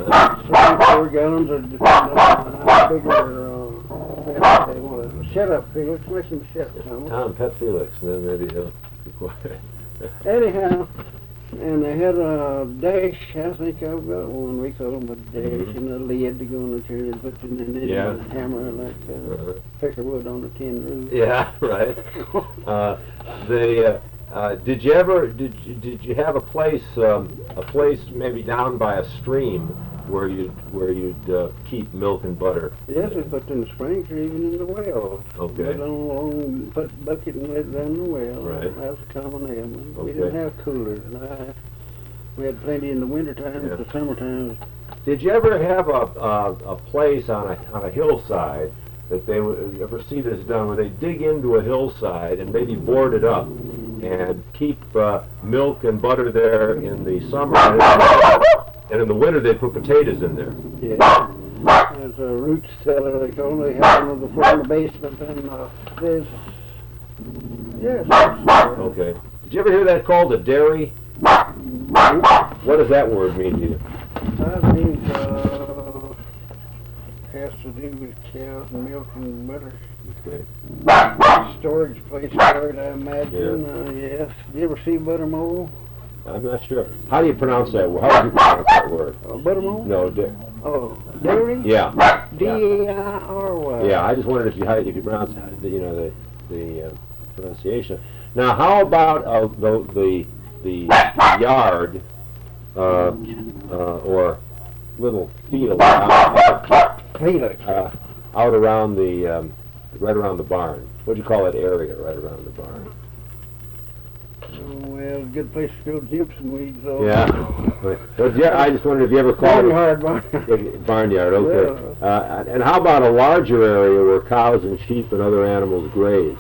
3-4 gallons of bigger shut up, Felix. Make him shut, Tom. Tom, pet Felix, and then maybe he'll be quiet. Anyhow, and they had a dash. I think I've got one. We call them a dash, and a lid to go on the turn and put it in, and Yeah. a hammer like peckerwood on a tin roof. Yeah, right. Did you have a place maybe down by a stream where you'd keep milk and butter? Yes, we put in the springs or even in the well. Okay. Put bucket and let it down the well. Right. That was a common ailment. We Okay. didn't have coolers. We had plenty in the wintertime, Yeah. but the summertime. Did you ever have a place on a hillside that they would, you ever see this done, where they dig into a hillside and maybe board it up and keep milk and butter there in the summer, and in the winter they put potatoes in there? Yeah. There's a root cellar, they call it. They have one on the floor in the basement, and there's, yes. Okay. Did you ever hear that called a dairy? What does that word mean to you? I think has to do with cows and milk and butter. Okay. Storage place for it, I imagine. Yes. You ever see buttermole? I'm not sure. How do you pronounce that word? How do you pronounce that word? Buttermole? No, Oh, dairy? yeah. D-A-I-R-Y. Yeah, I just wondered if you pronounce the pronunciation. Now, how about the yard or little field out around the right around the barn? What do you call that area right around the barn? Well, good place to grow gypsum weeds. Yeah. I just wondered if you ever called Barnyard. Barnyard, okay. Yeah. And how about a larger area where cows and sheep and other animals graze?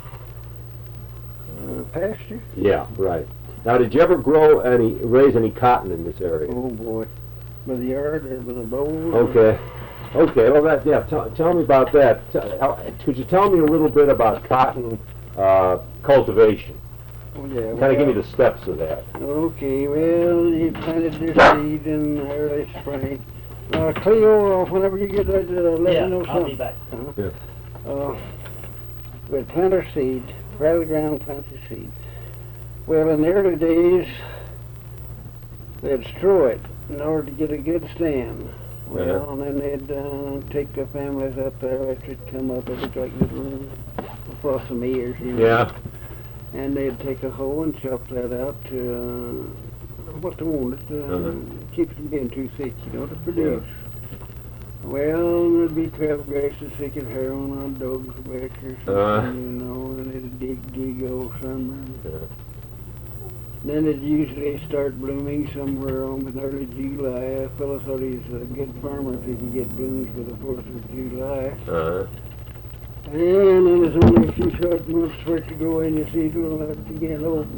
Pasture? Yeah, right. Now, did you ever raise any cotton in this area? Oh boy. With the yard, with a bowl. Okay. Okay, well, tell me about that. Could you tell me a little bit about cotton cultivation? Oh, yeah. Kind of give me the steps of that. Okay, well, you planted your seed in early spring. Cleo, whenever you get ready to let me know something. I'll be back. Yeah. We'd plant our seed, rattle the ground, plant your seed. Well, in the early days, they'd straw it in order to get a good stand. Well, and then they'd take the families up there after it'd come up. It looked like little across some ears, you know. Yeah. And they'd take a hoe and chop that out to what they wanted to keep it from getting too thick, you know, to produce. Well, there'd be 12 grasses thick and hair on our dogs back or something, you know, and it'd dig all summer. Then it'd usually start blooming somewhere on in early July. A fellow thought he was a good farmer if he could get blooms for the 4th of July. And then there's only a few short months for it to grow in your seed will have to get open.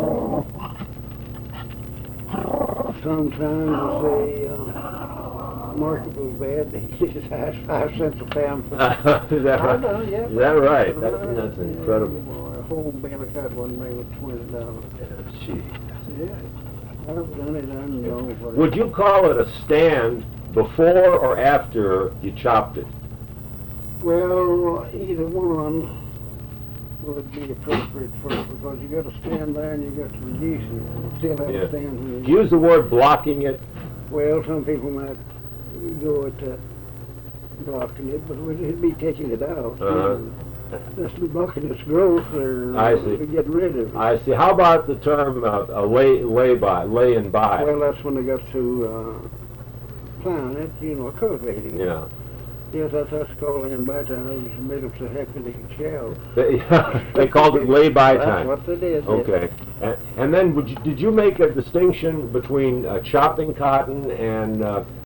Sometimes if the market was bad, they get as high as 5 cents a pound. Is that right? I know, yeah. Is that right? That's incredible. A whole bale of cotton wasn't made with $20. Gee. Yeah. I've done it, I know what Would you call it a stand before or after you chopped it? Well, either one would be appropriate first, because you got to stand there and you got to reduce it. Still have to stand when you Use the word blocking it. Well, some people might go at blocking it, but it'd be taking it out. That's blocking its growth, or I see. Get rid of it. I see. How about the term laying by? Well, that's when they got to plowing it, you know, cultivating it. Yeah. Yes, that's called laying by time. It was made up so happy they could shout. They called it lay-by time. That's what they did. Okay. And then did you make a distinction between chopping cotton and